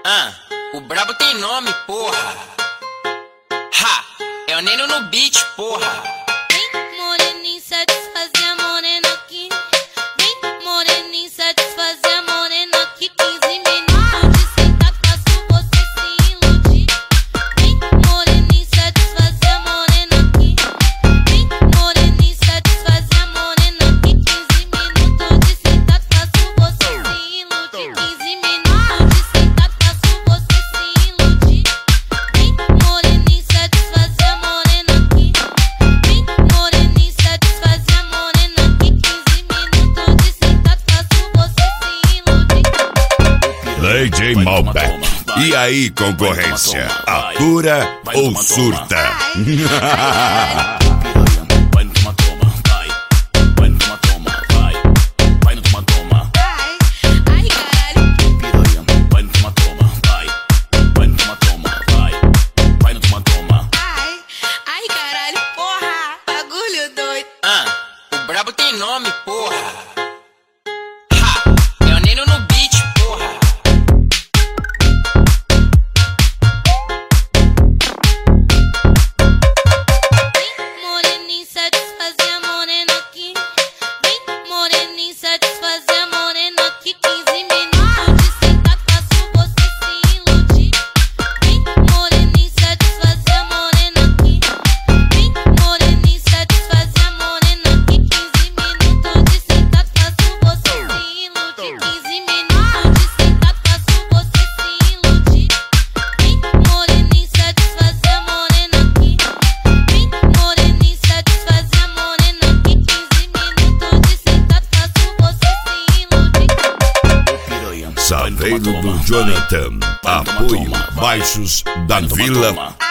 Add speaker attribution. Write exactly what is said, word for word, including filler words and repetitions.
Speaker 1: Ah, o brabo tem nome, porra. Ha, é o Neno no beat, porra.
Speaker 2: Vem, moreninho, satisfazer a morena aqui. Vem, moreninho, satisfazer a morena aqui. quinze minutos de sentar, faço você se iludir. Vem, moreninho, satisfazer a morena aqui. Vem, moreninho, satisfazer a morena aqui. quinze minutos de sentar, faço você se iludir. quinze minutos de sentar, faço você se iludir. Vem, moreninho, satisfazer a morena aqui. Vem, moreninho, satisfazer a morena aqui. quinze minutos de sentar, faço você se iludir.
Speaker 3: D J Malbec. E aí, concorrência? Atura ou surta?
Speaker 4: Vai no toma toma, vai. Vai no toma toma, vai. Vai no toma toma.
Speaker 2: Ai, caralho.
Speaker 4: Piranha, vai no toma toma, vai. Vai no toma toma, vai. Vai no toma toma.
Speaker 2: Ai, ai, caralho, porra. Bagulho doido.
Speaker 1: Ah, o brabo tem nome, porra. Ha, é o Neno no beat, porra.
Speaker 2: Vem, moreninho, satisfazer a morena aqui. Vem, moreninho, satisfazer a morena aqui. quinze minutos de sentar, faço você se iludir. Vem, moreninho, satisfazer a morena aqui. Vem, moreninho, satisfazer a morena aqui. quinze minutos de sentar, faço você se iludir. quinze minutos de sentar, faço você se iludir. Vem, moreninho, satisfazer a morena aqui. Vem, moreninho, satisfazer a morena aqui. quinze minutos de sentar, faço você se iludir.
Speaker 4: Piranha,
Speaker 3: Saveiro do Jonathan. Apoio Baixos da Vila